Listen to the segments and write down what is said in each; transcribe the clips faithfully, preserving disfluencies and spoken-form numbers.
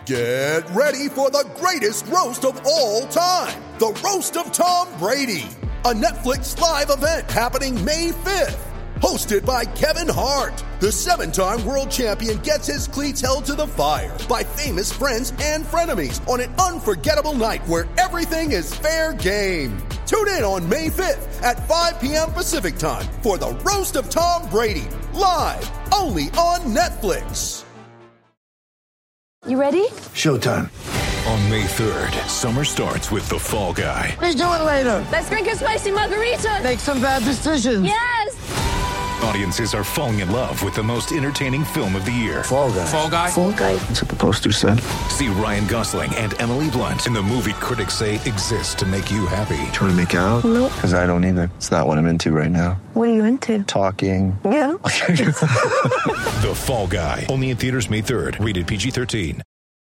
Get ready for the greatest roast of all time, the Roast of Tom Brady, a Netflix live event happening May fifth. Hosted by Kevin Hart, the seven-time world champion gets his cleats held to the fire by famous friends and frenemies on an unforgettable night where everything is fair game. Tune in on May fifth at five p.m. Pacific time for the Roast of Tom Brady, live only on Netflix. You ready? Showtime. On May third, summer starts with The Fall Guy. Let's do it later. Let's drink a spicy margarita. Make some bad decisions. Yes. Audiences are falling in love with the most entertaining film of the year. Fall Guy. Fall Guy? Fall Guy. That's what the poster said. See Ryan Gosling and Emily Blunt in the movie critics say exists to make you happy. Trying to make it out? Nope. Because I don't either. It's not what I'm into right now. What are you into? Talking. Yeah. The Fall Guy. Only in theaters May third. Rated P G thirteen.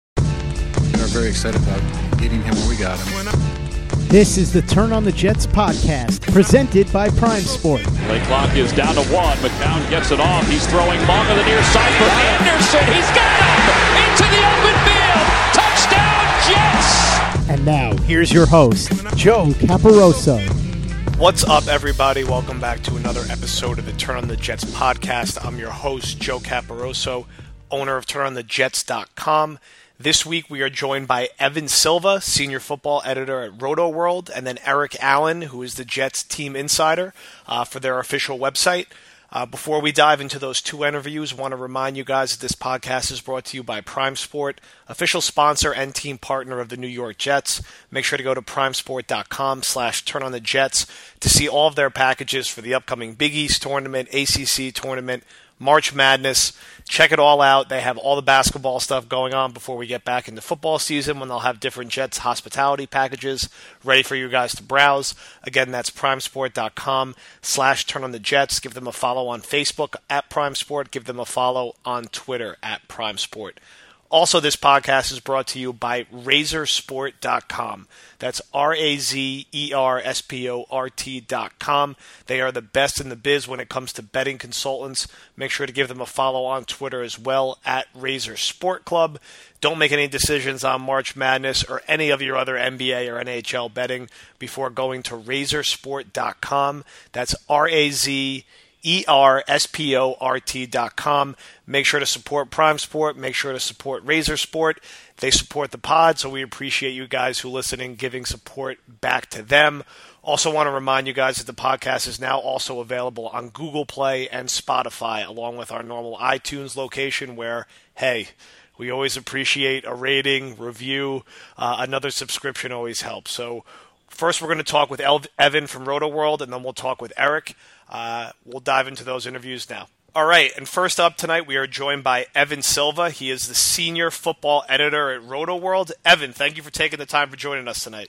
We're very excited about getting him where we got him. This is the Turn on the Jets podcast, presented by Prime Sport. Play clock is down to one. McCown gets it off. He's throwing long on the near side for Anderson. He's got him into the open field. Touchdown, Jets! And now, here's your host, Joe Caporoso. What's up, everybody? Welcome back to another episode of the Turn on the Jets podcast. I'm your host, Joe Caporoso, owner of turn on the jets dot com. This week, we are joined by Evan Silva, senior football editor at Roto World, and then Eric Allen, who is the Jets team insider uh, for their official website. Uh, before we dive into those two interviews, I want to remind you guys that this podcast is brought to you by Prime Sport, official sponsor and team partner of the New York Jets. Make sure to go to primesport.com slash turn on the Jets to see all of their packages for the upcoming Big East tournament, A C C tournament, March Madness. Check it all out. They have all the basketball stuff going on before we get back into football season, when they'll have different Jets hospitality packages ready for you guys to browse. Again, that's primesport.com slash turn on the Jets. Give them a follow on Facebook at Prime Sport. Give them a follow on Twitter at Prime Sport. Also, this podcast is brought to you by razor sport dot com. That's R A Z E R S P O R T dot com. They are the best in the biz when it comes to betting consultants. Make sure to give them a follow on Twitter as well, at Razor Sport Club. Don't make any decisions on March Madness or any of your other N B A or N H L betting before going to razor sport dot com. That's R A Z E R S P O R T dot com. Make sure to support Prime Sport. Make sure to support Razor Sport. They support the pod, so we appreciate you guys who listen and giving support back to them. Also want to remind you guys that the podcast is now also available on Google Play and Spotify, along with our normal iTunes location where, hey, we always appreciate a rating, review. Uh, another subscription always helps. So first we're going to talk with El- Evan from Roto World, and then we'll talk with Eric. Uh, we'll dive into those interviews now. All right, and first up tonight, we are joined by Evan Silva. He is the senior football editor at Roto World. Evan, thank you for taking the time for joining us tonight.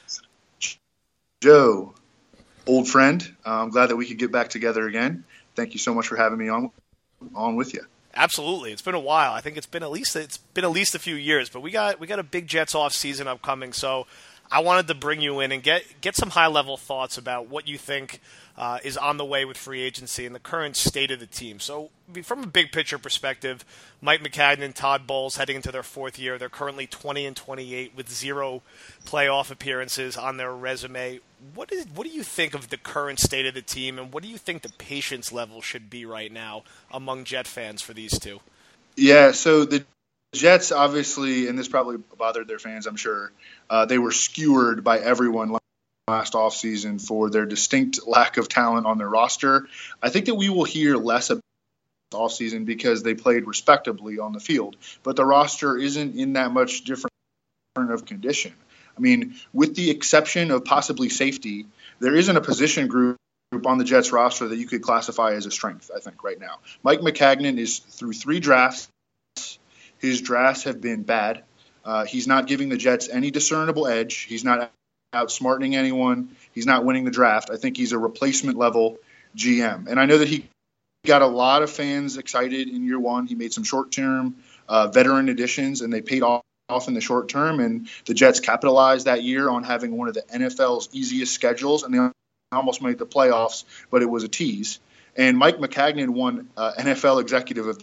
Joe, old friend, I'm glad that we could get back together again. Thank you so much for having me on on with you. Absolutely, it's been a while. I think it's been at least it's been at least a few years, but we got we got a big Jets off season upcoming, so I wanted to bring you in and get get some high level thoughts about what you think uh, is on the way with free agency and the current state of the team. So, from a big picture perspective, Mike Maccagnan and Todd Bowles heading into their fourth year. They're currently twenty and twenty-eight with zero playoff appearances on their resume. What is what do you think of the current state of the team, and what do you think the patience level should be right now among Jet fans for these two? Yeah, so the Jets obviously, and this probably bothered their fans, I'm sure, uh, they were skewered by everyone last offseason for their distinct lack of talent on their roster. I think that we will hear less about this offseason because they played respectably on the field, but the roster isn't in that much different of condition. I mean, with the exception of possibly safety, there isn't a position group on the Jets roster that you could classify as a strength, I think, right now. Mike Maccagnan is through three drafts. His drafts have been bad. Uh, he's not giving the Jets any discernible edge. He's not outsmarting anyone. He's not winning the draft. I think he's a replacement level G M. And I know that he got a lot of fans excited in year one. He made some short-term uh, veteran additions, and they paid off off in the short term. And the Jets capitalized that year on having one of the N F L's easiest schedules, and they almost made the playoffs, but it was a tease. And Mike Maccagnan won uh, N F L Executive of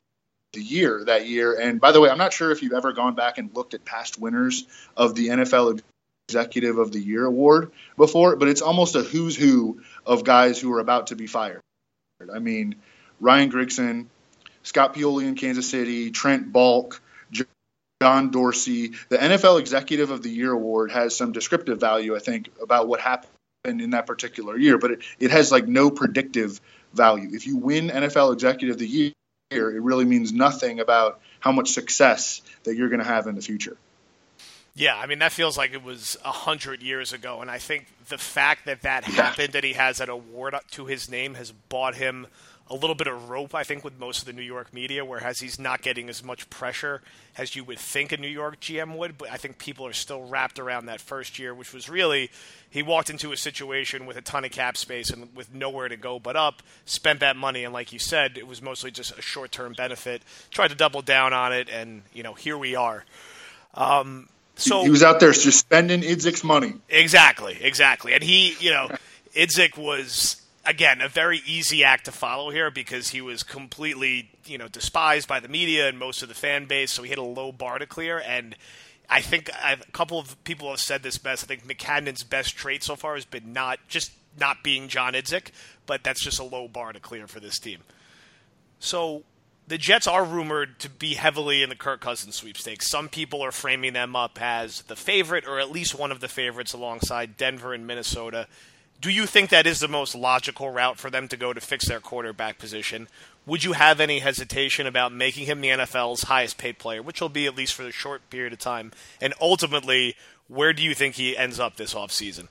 the year that year. And by the way, I'm not sure if you've ever gone back and looked at past winners of the N F L Executive of the Year award before, but it's almost a who's who of guys who are about to be fired. I mean, Ryan Grigson, Scott Pioli in Kansas City, Trent Balk, John Dorsey. The N F L Executive of the Year award has some descriptive value, I think, about what happened in that particular year, but it, it has like no predictive value. If you win N F L Executive of the Year, it really means nothing about how much success that you're going to have in the future. Yeah, I mean, that feels like it was a hundred years ago, and I think the fact that that yeah. happened, that he has that award to his name, has bought him a little bit of rope, I think, with most of the New York media, whereas he's not getting as much pressure as you would think a New York G M would, but I think people are still wrapped around that first year, which was really, he walked into a situation with a ton of cap space and with nowhere to go but up, spent that money, and like you said, it was mostly just a short-term benefit, tried to double down on it, and, you know, here we are. Um, so he was out there just spending Idzik's money. Exactly, exactly. And he, you know, Idzik was, again, a very easy act to follow here because he was completely, you know, despised by the media and most of the fan base, so he had a low bar to clear. And I think I've, a couple of people have said this best. I think Maccagnan's best trait so far has been not just not being John Idzik, but that's just a low bar to clear for this team. So the Jets are rumored to be heavily in the Kirk Cousins sweepstakes. Some people are framing them up as the favorite, or at least one of the favorites alongside Denver and Minnesota. Do you think that is the most logical route for them to go to fix their quarterback position? Would you have any hesitation about making him the N F L's highest paid player, which will be at least for a short period of time? And ultimately, where do you think he ends up this offseason?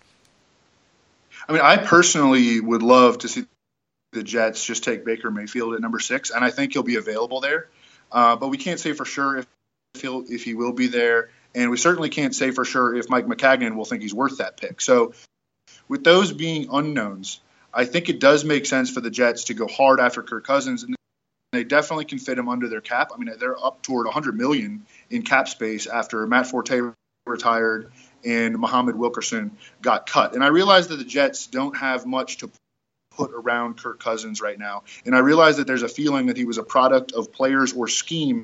I mean, I personally would love to see the Jets just take Baker Mayfield at number six, and I think he'll be available there. Uh, but we can't say for sure if he'll, if he will be there, and we certainly can't say for sure if Mike Maccagnan will think he's worth that pick. So with those being unknowns, I think it does make sense for the Jets to go hard after Kirk Cousins, and they definitely can fit him under their cap. I mean, they're up toward one hundred million dollars in cap space after Matt Forte retired and Muhammad Wilkerson got cut. And I realize that the Jets don't have much to put around Kirk Cousins right now, and I realize that there's a feeling that he was a product of players or scheme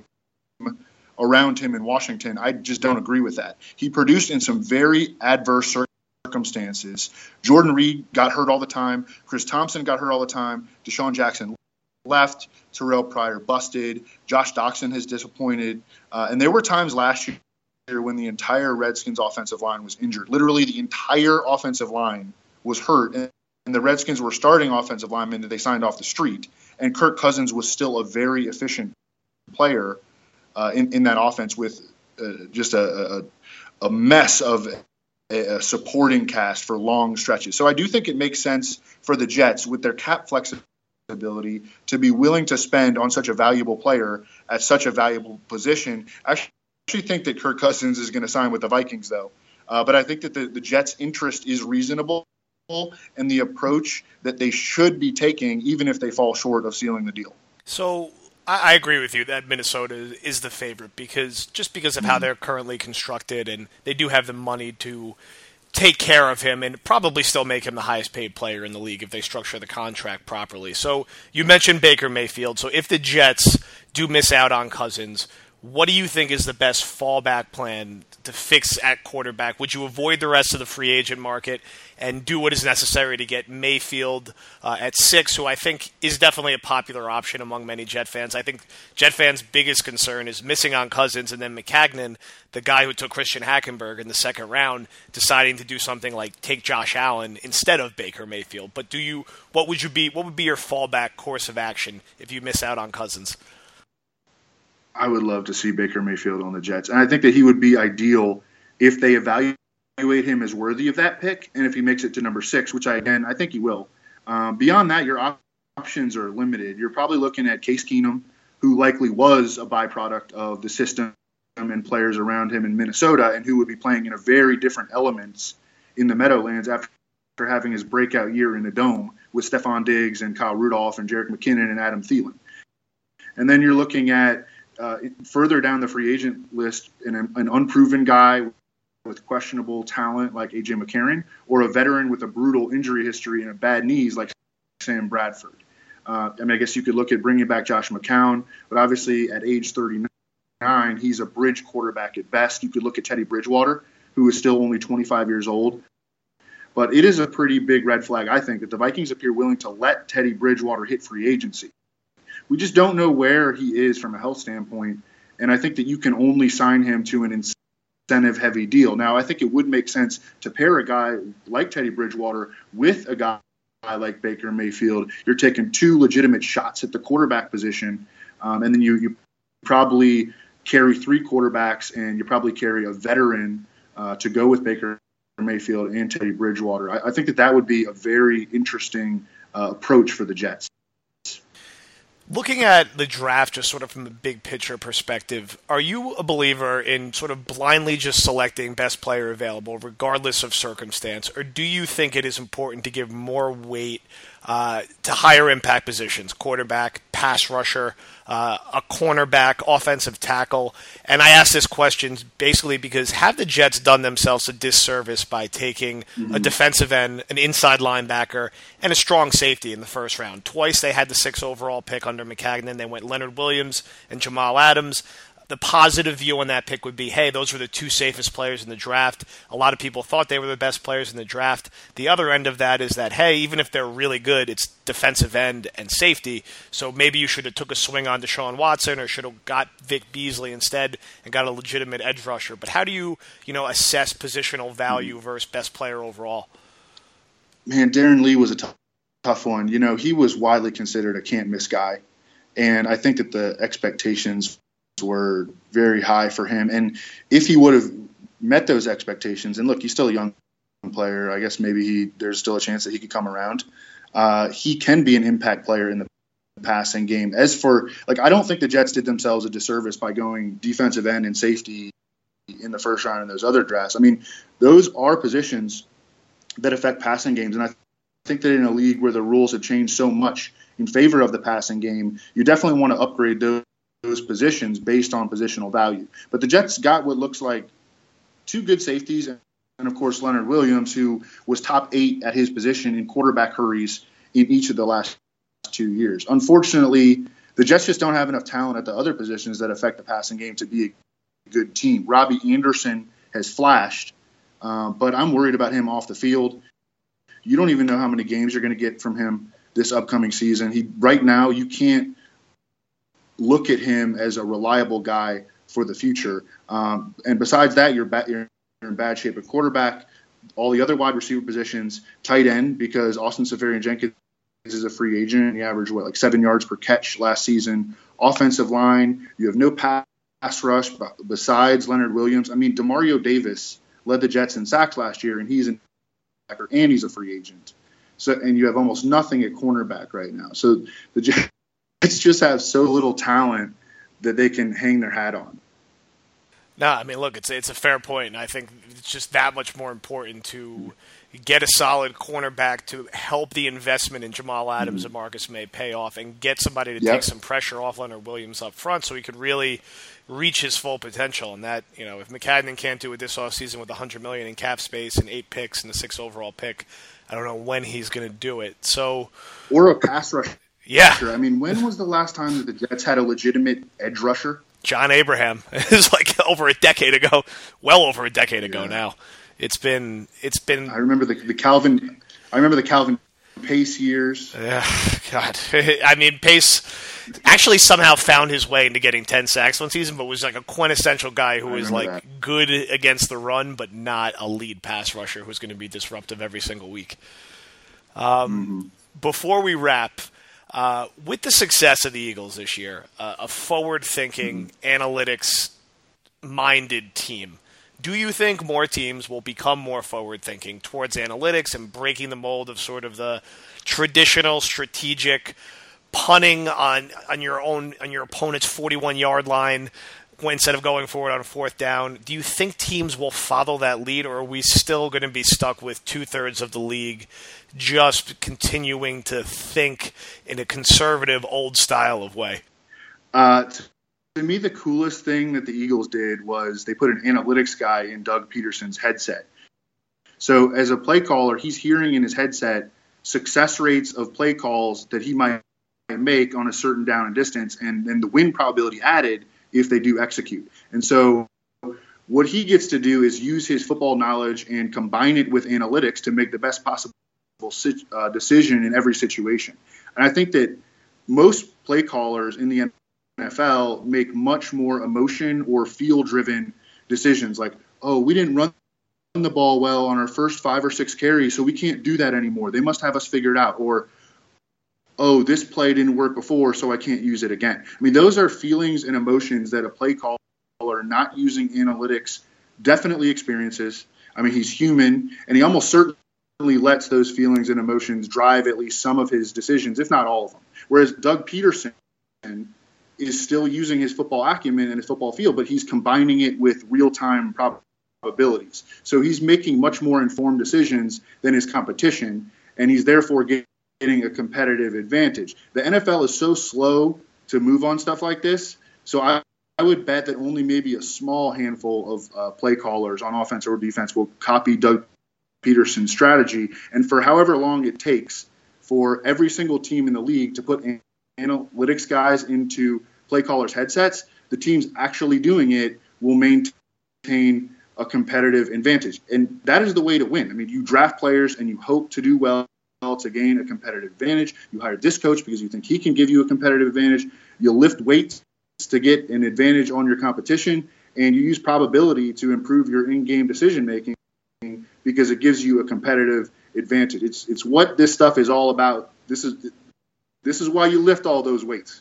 around him in Washington. I just don't agree with that. He produced in some very adverse circumstances. circumstances. Jordan Reed got hurt all the time. Chris Thompson got hurt all the time. Deshaun Jackson left. Terrell Pryor busted. Josh Doxson has disappointed. Uh, and there were times last year when the entire Redskins offensive line was injured. Literally the entire offensive line was hurt. And, and the Redskins were starting offensive linemen that they signed off the street. And Kirk Cousins was still a very efficient player uh, in, in that offense with uh, just a, a, a mess of a supporting cast for long stretches. So I do think it makes sense for the Jets with their cap flexibility to be willing to spend on such a valuable player at such a valuable position. I actually think that Kirk Cousins is going to sign with the Vikings, though. Uh, but I think that the, the Jets' interest is reasonable, and the approach that they should be taking, even if they fall short of sealing the deal. So I agree with you that Minnesota is the favorite because just because of how they're currently constructed, and they do have the money to take care of him and probably still make him the highest paid player in the league if they structure the contract properly. So you mentioned Baker Mayfield. So if the Jets do miss out on Cousins, what do you think is the best fallback plan to fix at quarterback? Would you avoid the rest of the free agent market and do what is necessary to get Mayfield uh, at six, who I think is definitely a popular option among many Jet fans? I think Jet fans' biggest concern is missing on Cousins and then Maccagnan, the guy who took Christian Hackenberg in the second round, deciding to do something like take Josh Allen instead of Baker Mayfield. But do you? What would you be? What would be your fallback course of action if you miss out on Cousins? I would love to see Baker Mayfield on the Jets. And I think that he would be ideal if they evaluate him as worthy of that pick and if he makes it to number six, which I, again, I think he will. Um, beyond that, your op- options are limited. You're probably looking at Case Keenum, who likely was a byproduct of the system and players around him in Minnesota, and who would be playing in a very different elements in the Meadowlands after having his breakout year in the Dome with Stephon Diggs and Kyle Rudolph and Jerick McKinnon and Adam Thielen. And then you're looking at Uh, further down the free agent list, an, an unproven guy with questionable talent like A J McCarron, or a veteran with a brutal injury history and a bad knees like Sam Bradford. Uh, I mean, I guess you could look at bringing back Josh McCown, but obviously at age thirty-nine, he's a bridge quarterback at best. You could look at Teddy Bridgewater, who is still only twenty-five years old. But it is a pretty big red flag, I think, that the Vikings appear willing to let Teddy Bridgewater hit free agency. We just don't know where he is from a health standpoint, and I think that you can only sign him to an incentive-heavy deal. Now, I think it would make sense to pair a guy like Teddy Bridgewater with a guy like Baker Mayfield. You're taking two legitimate shots at the quarterback position, um, and then you, you probably carry three quarterbacks, and you probably carry a veteran uh, to go with Baker Mayfield and Teddy Bridgewater. I, I think that that would be a very interesting uh, approach for the Jets. Looking at the draft just sort of from a big picture perspective, are you a believer in sort of blindly just selecting best player available regardless of circumstance, or do you think it is important to give more weight uh, to higher impact positions, quarterback, pass rusher, uh, a cornerback, offensive tackle? And I ask this question basically because have the Jets done themselves a disservice by taking mm-hmm. a defensive end, an inside linebacker, and a strong safety in the first round? Twice they had the sixth overall pick under Maccagnan. They went Leonard Williams and Jamal Adams. The positive view on that pick would be, hey, those were the two safest players in the draft. A lot of people thought they were the best players in the draft. The other end of that is that, hey, even if they're really good, it's defensive end and safety. So maybe you should have took a swing on Deshaun Watson or should have got Vic Beasley instead and got a legitimate edge rusher. But how do you, you know, assess positional value versus best player overall? Man, Darren Lee was a t- tough one. You know, he was widely considered a can't-miss guy. And I think that the expectations were very high for him. And if he would have met those expectations, and look, he's still a young player. I guess maybe he there's still a chance that he could come around. Uh, he can be an impact player in the passing game. As for, like, I don't think the Jets did themselves a disservice by going defensive end and safety in the first round in those other drafts. I mean, those are positions that affect passing games. And I think that in a league where the rules have changed so much in favor of the passing game, you definitely want to upgrade those those positions based on positional value. But the Jets got what looks like two good safeties, and of course Leonard Williams, who was top eight at his position in quarterback hurries in each of the last two years. Unfortunately, the Jets just don't have enough talent at the other positions that affect the passing game to be a good team. Robbie Anderson has flashed, um, but I'm worried about him off the field. You don't even know how many games you're going to get from him this upcoming season. He right now, you can't look at him as a reliable guy for the future. Um, and besides that, you're, ba- you're in bad shape at quarterback. All the other wide receiver positions, tight end, because Austin Seferian-Jenkins is a free agent, and he averaged, what, like seven yards per catch last season. Offensive line, you have no pass rush besides Leonard Williams. I mean, Demario Davis led the Jets in sacks last year, and he's an and he's a free agent. So, and you have almost nothing at cornerback right now. So the Jets just have so little talent that they can hang their hat on. No, I mean, look, it's it's a fair point, and I think it's just that much more important to get a solid cornerback to help the investment in Jamal Adams mm-hmm. and Marcus May pay off, and get somebody to yep. take some pressure off Leonard Williams up front so he could really reach his full potential. And that, you know, if Maccagnan can't do it this offseason with one hundred million dollars in cap space and eight picks and the sixth overall pick, I don't know when he's going to do it. So, or a pass rush. Yeah. I mean, when was the last time that the Jets had a legitimate edge rusher? John Abraham. It was like over a decade ago. Well over a decade ago yeah. now. It's been it's been I remember the the Calvin I remember the Calvin Pace years. Yeah, God. I mean, Pace actually somehow found his way into getting ten sacks one season, but was like a quintessential guy who was like that. good against the run, but not a lead pass rusher who's going to be disruptive every single week. Um, mm-hmm. Before we wrap, Uh, with the success of the Eagles this year, uh, a forward-thinking, mm-hmm. analytics-minded team, do you think more teams will become more forward-thinking towards analytics and breaking the mold of sort of the traditional strategic punting on on your own on your opponent's forty-one-yard line instead of going forward on a fourth down? Do you think teams will follow that lead, or are we still going to be stuck with two-thirds of the league just continuing to think in a conservative, old style of way? Uh, to me, the coolest thing that the Eagles did was they put an analytics guy in Doug Peterson's headset. So as a play caller, he's hearing in his headset success rates of play calls that he might make on a certain down and distance, and then the win probability added if they do execute. And so what he gets to do is use his football knowledge and combine it with analytics to make the best possible uh, decision in every situation. And I think that most play callers in the N F L make much more emotion or feel-driven decisions like, oh, we didn't run the ball well on our first five or six carries, so we can't do that anymore. They must have us figured out. Or, oh, this play didn't work before, so I can't use it again. I mean, those are feelings and emotions that a play caller not using analytics definitely experiences. I mean, he's human, and he almost certainly lets those feelings and emotions drive at least some of his decisions, if not all of them. Whereas Doug Peterson is still using his football acumen and his football field, but he's combining it with real-time probabilities. So he's making much more informed decisions than his competition, and he's therefore getting a competitive advantage. The N F L is so slow to move on stuff like this, so I I would bet that only maybe a small handful of uh, play callers on offense or defense will copy Doug Peterson's strategy. And for however long it takes for every single team in the league to put an- analytics guys into play callers' headsets, the teams actually doing it will maintain a competitive advantage. And that is the way to win. I mean, you draft players and you hope to do well to gain a competitive advantage. You hire this coach because you think he can give you a competitive advantage. You lift weights to get an advantage on your competition, and you use probability to improve your in-game decision-making because it gives you a competitive advantage. It's it's what this stuff is all about. This is this is why you lift all those weights.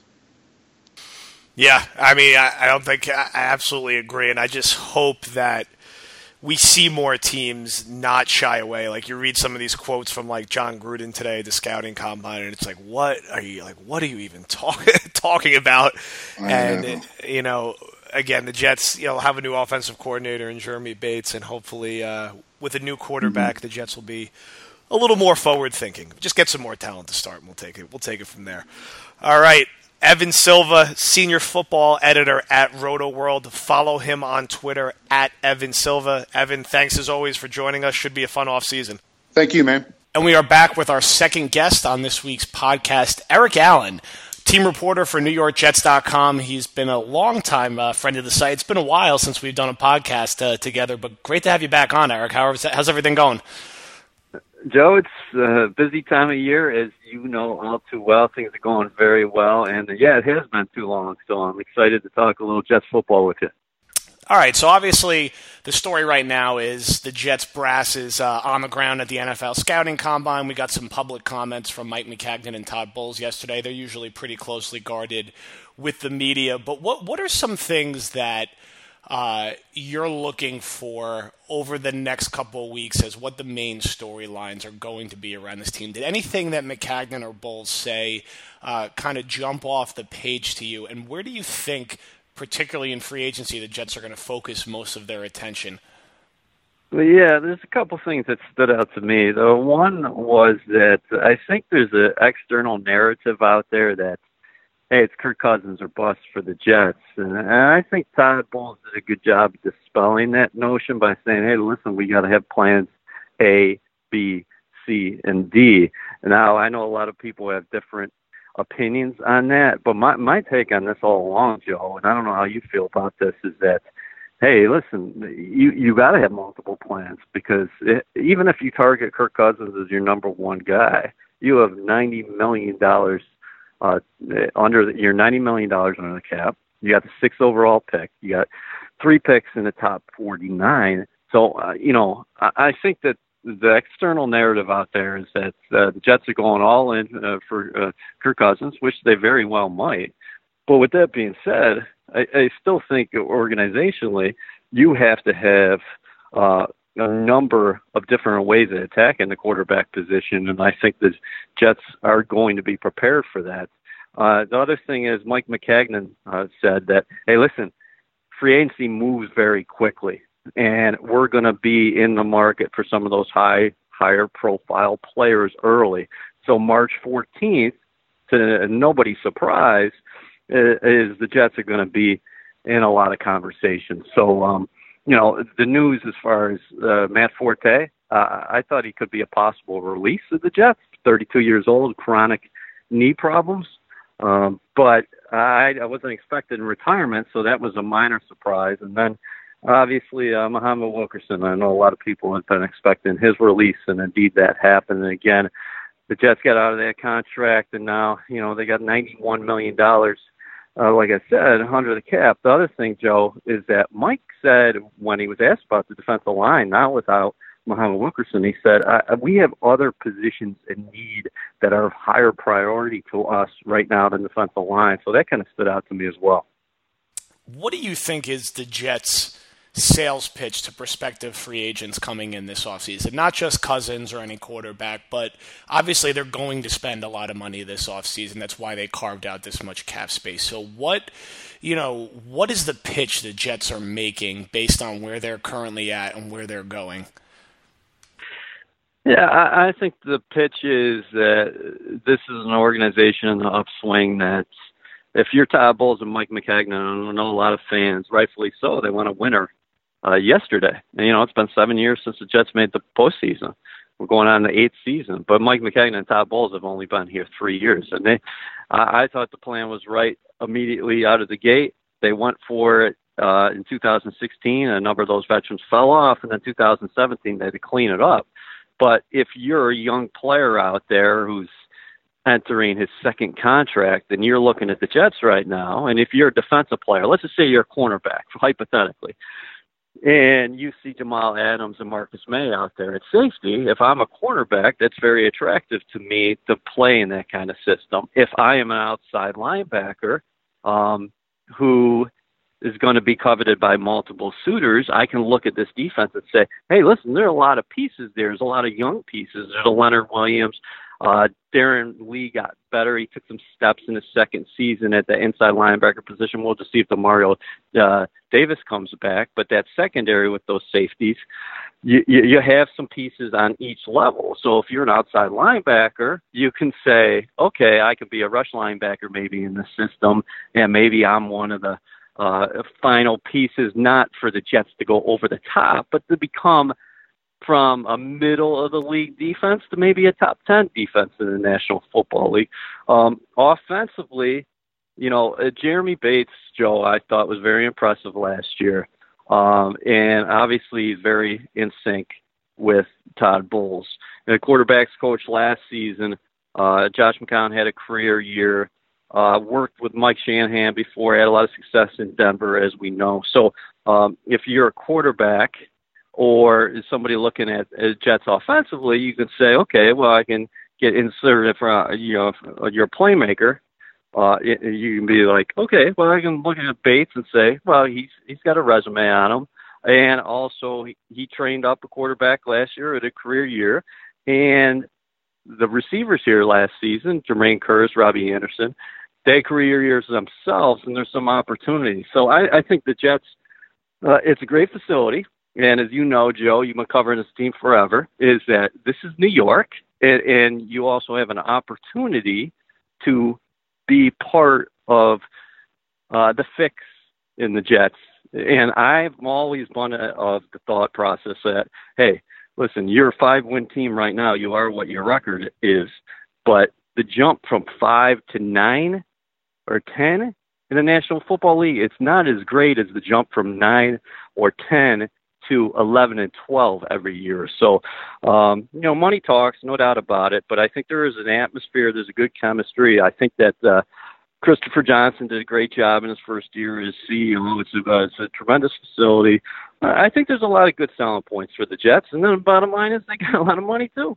Yeah, I mean, I, I don't think I absolutely agree, and I just hope that we see more teams not shy away. Like, you read some of these quotes from like John Gruden today, the scouting combine, and it's like, what are you like? What are you even talking talking about? I and know. you know, again, the Jets, you know, have a new offensive coordinator in Jeremy Bates, and hopefully, uh, with a new quarterback, mm-hmm. the Jets will be a little more forward thinking. Just get some more talent to start, and we'll take it. We'll take it from there. All right. Evan Silva, senior football editor at Roto World. Follow him on Twitter at Evan Silva. Evan, thanks as always for joining us. Should be a fun offseason. Thank you, man. And we are back with our second guest on this week's podcast, Eric Allen, team reporter for New York Jets dot com. He's been a long-time uh, friend of the site. It's been a while since we've done a podcast uh, together, but great to have you back on, Eric. How, how's everything going? Joe, it's a busy time of year, as you know all too well. Things are going very well, and yeah, it has been too long, so I'm excited to talk a little Jets football with you. All right, so obviously the story right now is the Jets brass is uh, on the ground at the N F L Scouting Combine. We got some public comments from Mike Maccagnan and Todd Bowles yesterday. They're usually pretty closely guarded with the media, but what what are some things that Uh, you're looking for over the next couple of weeks as what the main storylines are going to be around this team? Did anything that Maccagnan or Bowles say uh, kind of jump off the page to you? And where do you think, particularly in free agency, the Jets are going to focus most of their attention? Well, yeah, there's a couple things that stood out to me. The one was that I think there's an external narrative out there that, hey, it's Kirk Cousins or bust for the Jets. And I think Todd Bowles did a good job dispelling that notion by saying, hey, listen, we got to have plans A, B, C, and D. Now, I know a lot of people have different opinions on that, but my, my take on this all along, Joe, and I don't know how you feel about this, is that, hey, listen, you, you got to have multiple plans because it, even if you target Kirk Cousins as your number one guy, you have ninety million dollars Uh, under the, you're ninety million dollars under the cap. You got the sixth overall pick. You got three picks in the top forty-nine. So, uh, you know, I, I think that the external narrative out there is that uh, the Jets are going all in uh, for uh, Kirk Cousins, which they very well might. But with that being said, I, I still think organizationally you have to have uh, a number of different ways of attacking the quarterback position, and I think the Jets are going to be prepared for that. Uh, the other thing is Mike Maccagnan uh, said that, hey, listen, free agency moves very quickly, and we're going to be in the market for some of those high, higher profile players early. So March fourteenth, to nobody's surprise, is the Jets are going to be in a lot of conversations. So, um, you know, the news as far as uh, Matt Forte, uh, I thought he could be a possible release of the Jets, thirty-two years old, chronic knee problems. Um, but I, I wasn't expecting retirement, so that was a minor surprise. And then, obviously, uh, Muhammad Wilkerson, I know a lot of people have been expecting his release, and indeed that happened. And again, the Jets got out of that contract, and now, you know, they got ninety-one million dollars, uh, like I said, under the cap. The other thing, Joe, is that Mike said when he was asked about the defensive line, not without Muhammad Wilkerson, he said, uh, we have other positions in need that are of higher priority to us right now than defensive line. So that kind of stood out to me as well. What do you think is the Jets' sales pitch to prospective free agents coming in this offseason? Not just Cousins or any quarterback, but obviously they're going to spend a lot of money this offseason. That's why they carved out this much cap space. So what, you know, what is the pitch the Jets are making based on where they're currently at and where they're going? Yeah, I, I think the pitch is that this is an organization in the upswing that if you're Todd Bowles and Mike Maccagnan, I know a lot of fans, rightfully so, they want a winner uh, yesterday. And, you know, it's been seven years since the Jets made the postseason. We're going on the eighth season. But Mike Maccagnan and Todd Bowles have only been here three years. And they, I, I thought the plan was right immediately out of the gate. They went for it uh, in two thousand sixteen. A number of those veterans fell off. And then two thousand seventeen, they had to clean it up. But if you're a young player out there who's entering his second contract and you're looking at the Jets right now, and if you're a defensive player, let's just say you're a cornerback, hypothetically, and you see Jamal Adams and Marcus May out there at safety, if I'm a cornerback, that's very attractive to me to play in that kind of system. If I am an outside linebacker um, who is going to be coveted by multiple suitors, I can look at this defense and say, hey, listen, there are a lot of pieces there. There's a lot of young pieces. There's a Leonard Williams. Uh, Darren Lee got better. He took some steps in his second season at the inside linebacker position. We'll just see if Demario uh, Davis comes back. But that secondary with those safeties, you, you, you have some pieces on each level. So if you're an outside linebacker, you can say, okay, I could be a rush linebacker maybe in the system, and maybe I'm one of the uh, final pieces, not for the Jets to go over the top, but to become from a middle of the league defense to maybe a top ten defense in the National Football League. Um, offensively, you know, uh, Jeremy Bates, Joe, I thought was very impressive last year. Um, and obviously he's very in sync with Todd Bowles. The quarterbacks coach last season, uh, Josh McCown had a career year, uh, worked with Mike Shanahan before, had a lot of success in Denver, as we know. So um, if you're a quarterback, or is somebody looking at, at Jets offensively, you can say, okay, well, I can get inserted for, you know, if you're a playmaker. Uh, it, you can be like, okay, well, I can look at Bates and say, well, he's he's got a resume on him. And also, he, he trained up a quarterback last year at a career year. And the receivers here last season, Jermaine Kearse, Robbie Anderson, they had career years themselves, and there's some opportunity. So I, I think the Jets, uh, it's a great facility. And as you know, Joe, you've been covering this team forever, is that this is New York, and, and you also have an opportunity to be part of uh, the fix in the Jets. And I've always been of the thought process that, hey, listen, you're a five-win team right now. You are what your record is. But the jump from five to nine or ten in the National Football League, it's not as great as the jump from nine or ten to eleven and twelve every year. So, um, you know, money talks, no doubt about it, but I think there is an atmosphere, there's a good chemistry. I think that uh, Christopher Johnson did a great job in his first year as C E O. It's a, uh, it's a tremendous facility. Uh, I think there's a lot of good selling points for the Jets, and then the bottom line is they got a lot of money too.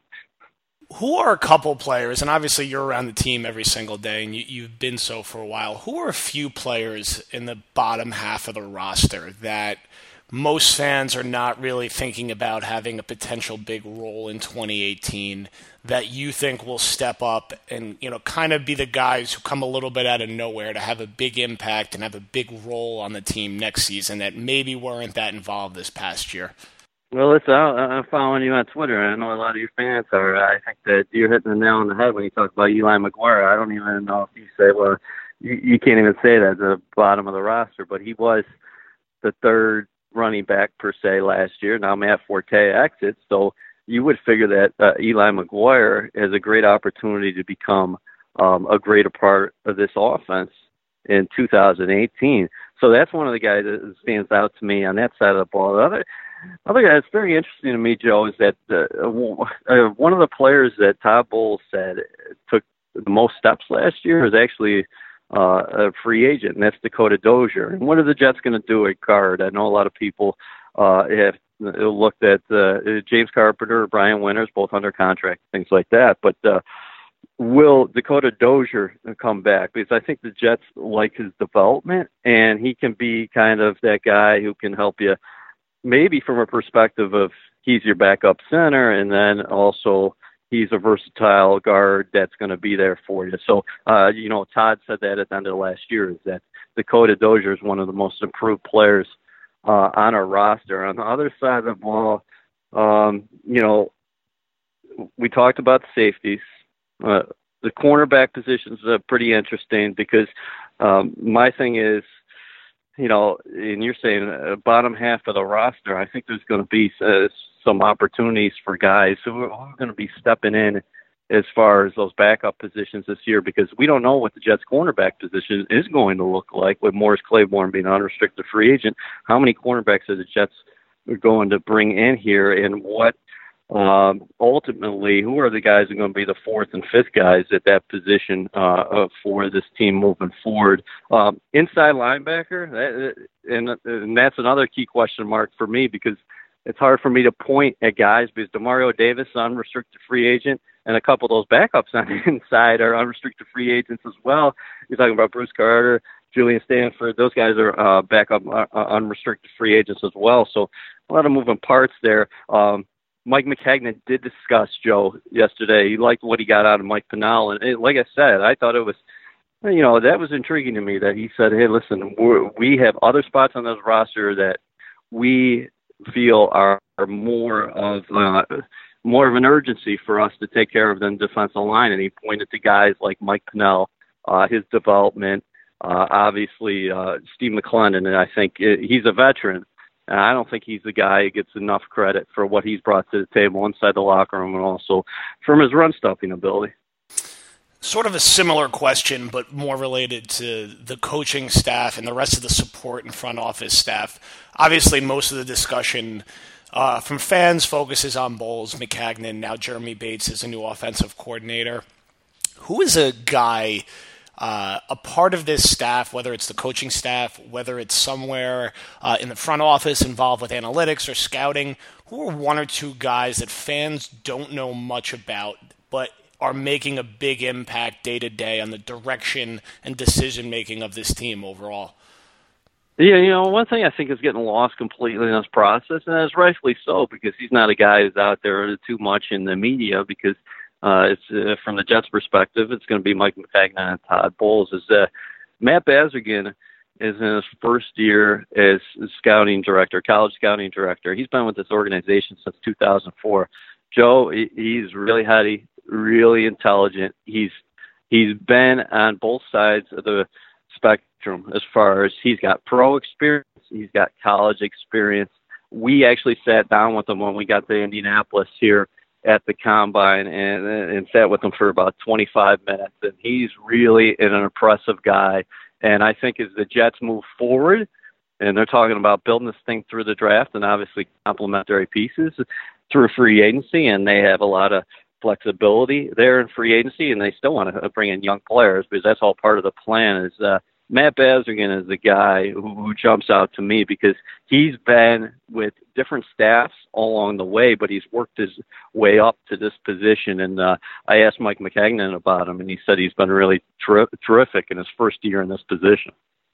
Who are a couple players, and obviously you're around the team every single day, and you, you've been so for a while, who are a few players in the bottom half of the roster that most fans are not really thinking about having a potential big role in twenty eighteen that you think will step up and, you know, kind of be the guys who come a little bit out of nowhere to have a big impact and have a big role on the team next season that maybe weren't that involved this past year? Well, listen, I'm following you on Twitter, and I know a lot of your fans are. I think that you're hitting the nail on the head when you talk about Eli McGuire. I don't even know if you say, well, you, you can't even say that at the bottom of the roster, but he was the third running back per se last year. Now Matt Forte exits, so you would figure that uh, Eli McGuire has a great opportunity to become um, a greater part of this offense in two thousand eighteen. So that's one of the guys that stands out to me on that side of the ball. The other, other guy that's very interesting to me, Joe, is that uh, one of the players that Todd Bowles said took the most steps last year is actually uh, a free agent, and that's Dakota Dozier. And what are the Jets going to do at guard? I know a lot of people uh, have looked at uh, James Carpenter, Brian Winters, both under contract, things like that. But uh, will Dakota Dozier come back? Because I think the Jets like his development, and he can be kind of that guy who can help you maybe from a perspective of he's your backup center, and then also he's a versatile guard that's going to be there for you. So, uh, you know, Todd said that at the end of last year, is that Dakota Dozier is one of the most improved players uh, on our roster. On the other side of the ball, um, you know, we talked about the safeties. Uh, the cornerback positions are pretty interesting because um, my thing is, you know, and you're saying uh, bottom half of the roster, I think there's going to be uh, some opportunities for guys who are all going to be stepping in as far as those backup positions this year, because we don't know what the Jets cornerback position is going to look like with Morris Claiborne being an unrestricted free agent. How many cornerbacks are the Jets going to bring in here, and what um, ultimately, who are the guys who are going to be the fourth and fifth guys at that position uh, for this team moving forward? Um, inside linebacker, that, and, and that's another key question mark for me, because it's hard for me to point at guys because Demario Davis is an unrestricted free agent, and a couple of those backups on the inside are unrestricted free agents as well. You're talking about Bruce Carter, Julian Stanford. Those guys are uh, backup uh, unrestricted free agents as well. So a lot of moving parts there. Um, Mike Maccagnan did discuss Joe yesterday. He liked what he got out of Mike Pennell. And it, like I said, I thought it was, you know, that was intriguing to me that he said, hey, listen, we're, we have other spots on this roster that we feel are, are more of uh, more of an urgency for us to take care of than defensive line. And he pointed to guys like Mike Pennell, uh, his development, uh, obviously uh, Steve McClendon, and I think it, he's a veteran. And I don't think he's the guy who gets enough credit for what he's brought to the table inside the locker room and also from his run-stopping ability. Sort of a similar question, but more related to the coaching staff and the rest of the support and front office staff. Obviously, most of the discussion uh, from fans focuses on Bowles, Maccagnan, now Jeremy Bates is a new offensive coordinator. Who is a guy, uh, a part of this staff, whether it's the coaching staff, whether it's somewhere uh, in the front office involved with analytics or scouting, who are one or two guys that fans don't know much about, but are making a big impact day to day on the direction and decision making of this team overall? Yeah, you know, one thing I think is getting lost completely in this process, and it's rightfully so, because he's not a guy who's out there too much in the media, because uh, it's uh, from the Jets' perspective, it's going to be Mike Maccagnan and Todd Bowles. Is uh, Matt Bazergan is in his first year as scouting director, college scouting director. He's been with this organization since two thousand four. Joe, he's really heady, really intelligent. He's he's been on both sides of the spectrum as far as he's got pro experience, he's got college experience. We actually sat down with him when we got to Indianapolis here at the Combine and, and sat with him for about twenty-five minutes. And he's really an impressive guy. And I think as the Jets move forward, and they're talking about building this thing through the draft and obviously complementary pieces through free agency, and they have a lot of flexibility there in free agency, and they still want to bring in young players because that's all part of the plan. Is uh, Matt Bazergan is the guy who, who jumps out to me because he's been with different staffs all along the way, but he's worked his way up to this position. And uh, I asked Mike Maccagnan about him, and he said he's been really ter- terrific in his first year in this position.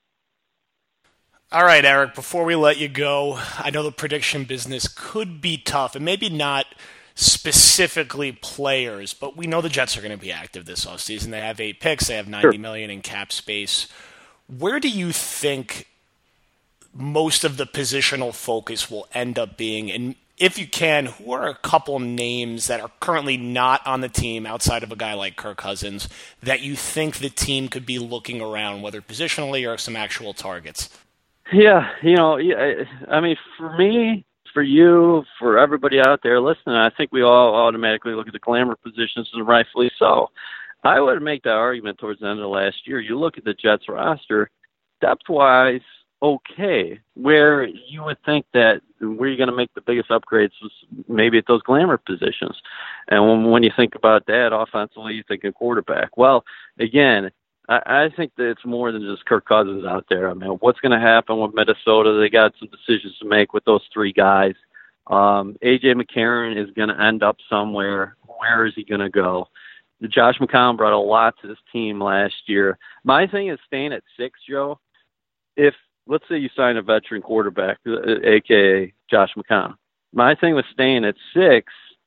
All right, Eric, before we let you go, I know the prediction business could be tough, and maybe not specifically players, but we know the Jets are going to be active this offseason. They have eight picks. They have ninety million dollars in cap space. Where do you think most of the positional focus will end up being? And if you can, who are a couple names that are currently not on the team outside of a guy like Kirk Cousins that you think the team could be looking around, whether positionally or some actual targets? Yeah, you know, I mean, for me, for you, for everybody out there listening, I think we all automatically look at the glamour positions, and rightfully so. I would make that argument towards the end of last year. You look at the Jets roster, depth-wise, okay, where you would think that where you're going to make the biggest upgrades was maybe at those glamour positions. And when, when you think about that offensively, you think of quarterback. Well, again, I, I think that it's more than just Kirk Cousins out there. I mean, what's going to happen with Minnesota? They got some decisions to make with those three guys. Um, A J McCarron is going to end up somewhere. Where is he going to go? Josh McCown brought a lot to this team last year. My thing is staying at six, Joe. If let's say you sign a veteran quarterback, a k a. Josh McCown. My thing with staying at six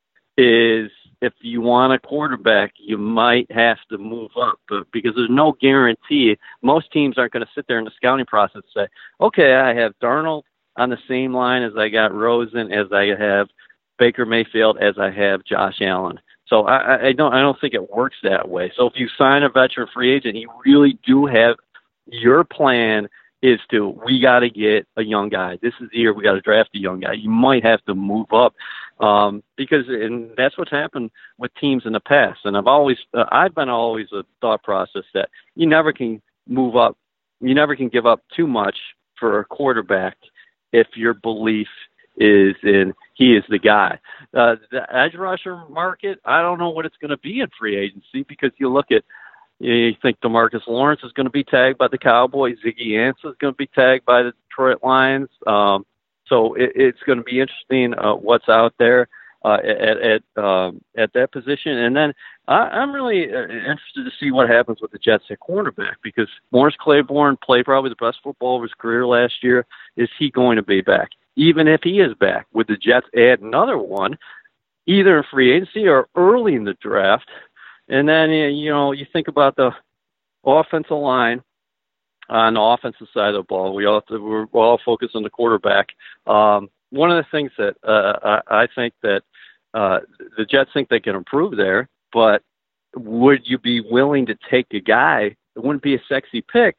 is if you want a quarterback, you might have to move up, but because there's no guarantee. Most teams aren't going to sit there in the scouting process and say, okay, I have Darnold on the same line as I got Rosen, as I have Baker Mayfield, as I have Josh Allen. So I, I don't I don't think it works that way. So if you sign a veteran free agent, you really do have your plan is to, we got to get a young guy. This is the year we got to draft a young guy. You might have to move up um, because, and that's what's happened with teams in the past. And I've always, uh, I've been always a thought process that you never can move up. You never can give up too much for a quarterback if your belief is in he is the guy. Uh, the edge rusher market, I don't know what it's going to be in free agency because you look at, you think DeMarcus Lawrence is going to be tagged by the Cowboys. Ziggy Ansah is going to be tagged by the Detroit Lions. Um, so it, it's going to be interesting uh, what's out there uh, at at, um, at that position. And then I, I'm really uh, interested to see what happens with the Jets at cornerback because Morris Claiborne played probably the best football of his career last year. Is he going to be back? Even if he is back, would the Jets add another one, either in free agency or early in the draft? And then, you know, you think about the offensive line on the offensive side of the ball. We all we're all focused on the quarterback. Um, one of the things that uh, I, I think that uh, the Jets think they can improve there, but would you be willing to take a guy? It wouldn't be a sexy pick,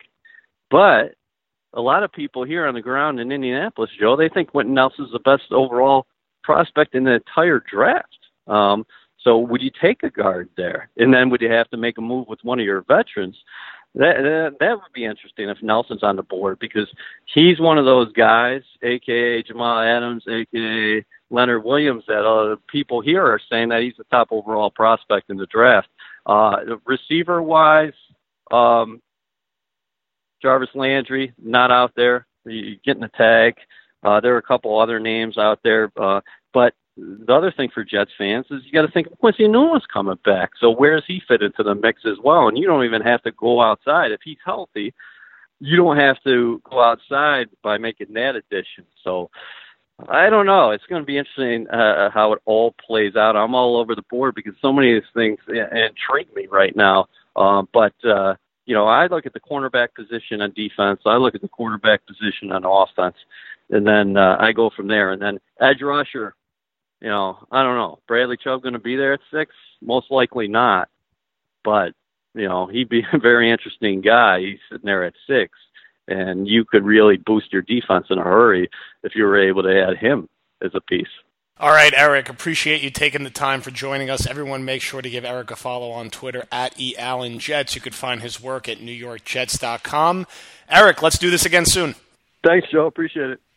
but a lot of people here on the ground in Indianapolis, Joe, they think Quentin Nelson's the best overall prospect in the entire draft. Um, So would you take a guard there? And then would you have to make a move with one of your veterans? That, that that would be interesting if Nelson's on the board because he's one of those guys, a k a. Jamal Adams, a k a. Leonard Williams, that uh, people here are saying that he's the top overall prospect in the draft. Uh, receiver-wise, um, Jarvis Landry, not out there. You're getting a tag. Uh, there are a couple other names out there. Uh, but the other thing for Jets fans is you got to think Quincy Newell's coming back. So where does he fit into the mix as well? And you don't even have to go outside. If he's healthy, you don't have to go outside by making that addition. So I don't know. It's going to be interesting uh, how it all plays out. I'm all over the board because so many of these things intrigue me right now. Um, but, uh, you know, I look at the cornerback position on defense. I look at the quarterback position on offense. And then uh, I go from there. And then edge rusher, you know, I don't know. Bradley Chubb going to be there at six? Most likely not. But, you know, he'd be a very interesting guy. He's sitting there at six. And you could really boost your defense in a hurry if you were able to add him as a piece. All right, Eric, appreciate you taking the time for joining us. Everyone make sure to give Eric a follow on Twitter at eAllenJets. You could find his work at New York Jets dot com. Eric, let's do this again soon. Thanks, Joe. Appreciate it.